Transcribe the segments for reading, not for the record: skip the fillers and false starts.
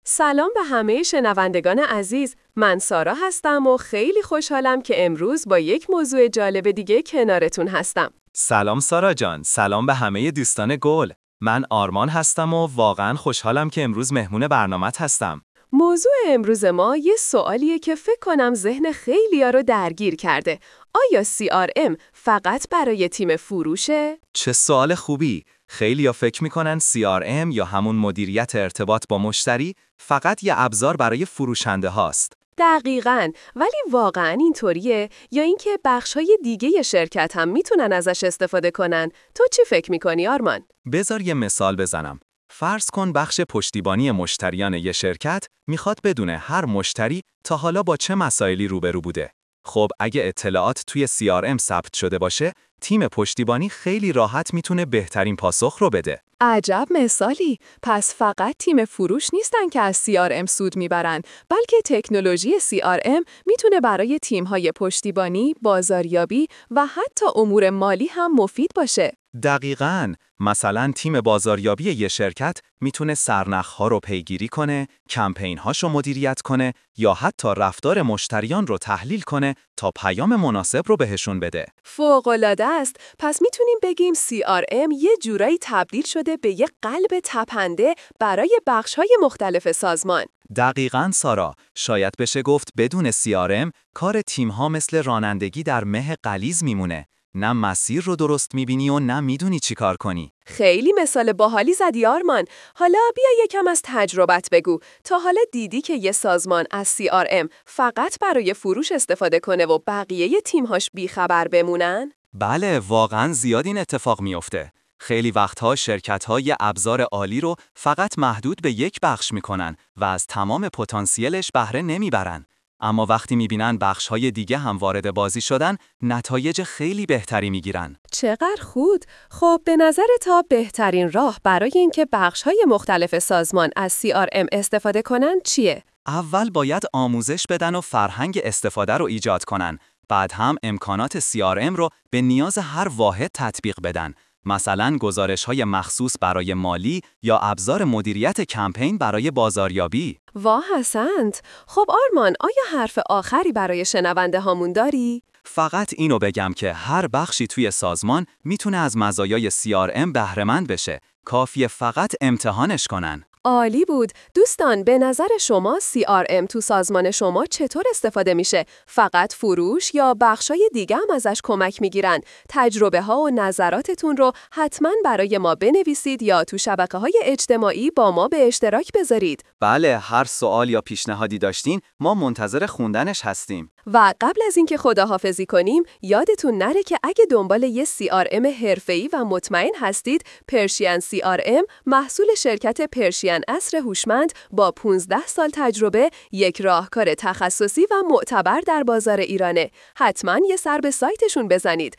سلام به همه شنوندگان عزیز. من سارا هستم و خیلی خوشحالم که امروز با یک موضوع جالب دیگه کنارتون هستم. سلام سارا جان، سلام به همه دوستان گل. من آرمان هستم و واقعا خوشحالم که امروز مهمون برنامه‌ت هستم. موضوع امروز ما یه سوالیه که فکر کنم ذهن خیلیا رو درگیر کرده. آیا CRM فقط برای تیم فروشه؟ چه سوال خوبی. خیلیا فکر میکنن CRM یا همون مدیریت ارتباط با مشتری فقط یه ابزار برای فروشنده هاست. دقیقاً، ولی واقعاً اینطوریه یا اینکه بخش‌های دیگه شرکت هم میتونن ازش استفاده کنن؟ تو چی فکر میکنی آرمان؟ بذار یه مثال بزنم. فرض کن بخش پشتیبانی مشتریان یه شرکت میخواد بدونه هر مشتری تا حالا با چه مسائلی روبرو بوده. خب اگه اطلاعات توی CRM ثبت شده باشه، تیم پشتیبانی خیلی راحت میتونه بهترین پاسخ رو بده. عجب مثالی. پس فقط تیم فروش نیستن که از CRM سود میبرن، بلکه تکنولوژی CRM میتونه برای تیم‌های پشتیبانی، بازاریابی و حتی امور مالی هم مفید باشه. دقیقاً. مثلا تیم بازاریابی یه شرکت میتونه سرنخ‌ها رو پیگیری کنه، کمپین‌هاش رو مدیریت کنه یا حتی رفتار مشتریان رو تحلیل کنه تا پیام مناسب رو بهشون بده. فوق‌العاده است. پس میتونیم بگیم CRM یه جورایی تبدیل شده به یه قلب تپنده برای بخش‌های مختلف سازمان. دقیقاً سارا، شاید بشه گفت بدون CRM کار تیم‌ها مثل رانندگی در مه غلیظ میمونه. نه مسیر رو درست میبینی و نه میدونی چی کار کنی. خیلی مثال باحالی زدی آرمان. حالا بیا یکم از تجربت بگو. تا حالا دیدی که یه سازمان از CRM فقط برای فروش استفاده کنه و بقیه تیم‌هاش بیخبر بمونن؟ بله، واقعاً زیاد این اتفاق میفته. خیلی وقتها شرکت‌ها یه ابزار عالی رو فقط محدود به یک بخش میکنن و از تمام پتانسیلش بهره نمیبرن. اما وقتی میبینن بخش‌های دیگه هم وارد بازی شدن، نتایج خیلی بهتری میگیرن. چقدر خود! خب به نظر تا بهترین راه برای اینکه بخش‌های مختلف سازمان از CRM استفاده کنن چیه؟ اول باید آموزش بدن و فرهنگ استفاده رو ایجاد کنن. بعد هم امکانات CRM رو به نیاز هر واحد تطبیق بدن. مثلا گزارش‌های مخصوص برای مالی یا ابزار مدیریت کمپین برای بازاریابی. واه حسنت! خب آرمان، آیا حرف آخری برای شنونده هامون داری؟ فقط اینو بگم که هر بخشی توی سازمان میتونه از مزایای CRM بهره‌مند بشه. کافیه فقط امتحانش کنن. عالی بود. دوستان، به نظر شما CRM تو سازمان شما چطور استفاده میشه؟ فقط فروش یا بخشای دیگه هم ازش کمک میگیرن؟ تجربه ها و نظراتتون رو حتما برای ما بنویسید یا تو شبکه‌های اجتماعی با ما به اشتراک بذارید. بله، هر سوال یا پیشنهادی داشتین ما منتظر خوندنش هستیم. و قبل از اینکه خداحافظی کنیم، یادتون نره که اگه دنبال یه CRM حرفه‌ای و مطمئن هستید، پرشین CRM محصول شرکت پرشین عصر هوشمند با 15 سال تجربه، یک راهکار تخصصی و معتبر در بازار ایرانه. حتما یه سر به سایتشون بزنید: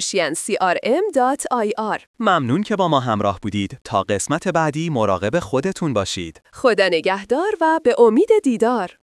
persiancrm.ir. ممنون که با ما همراه بودید. تا قسمت بعدی مراقب خودتون باشید. خدا نگهدار و به امید دیدار.